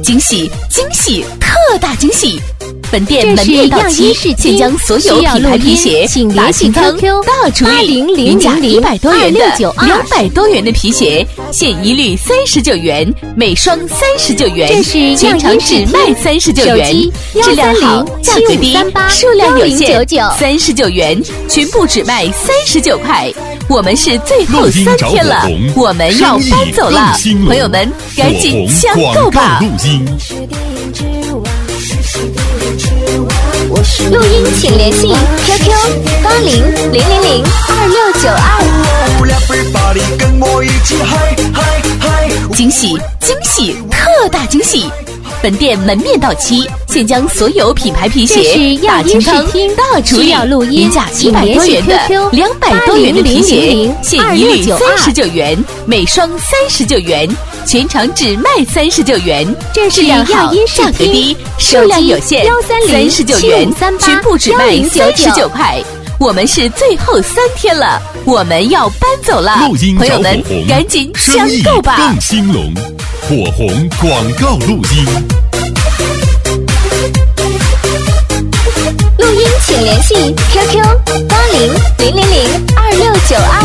惊喜惊喜特大惊喜！本店门面到期，现将所有品牌皮鞋大清仓大处理，原价100多元的200多元的皮鞋，现一律39元，每双39元，全场只卖39元，质量好，价格低，数量有限，39元，全部只卖39块。我们是最后3天了，我们要搬走了，朋友们赶紧抢购吧！ 录音请联系 QQ80002692。 惊喜惊喜特大惊喜！本店门面到期，现将所有品牌皮鞋大清仓大处理，原价100多元的200多元的皮鞋，现一律39元，每双39元，全场只卖39元，质量好，价格低，数量有限，39元，全部只卖39块。我们是最后3天了，我们要搬走了，朋友们赶紧抢购吧！ 更兴隆，火红广告录音。 录音请联系 QQ80002692。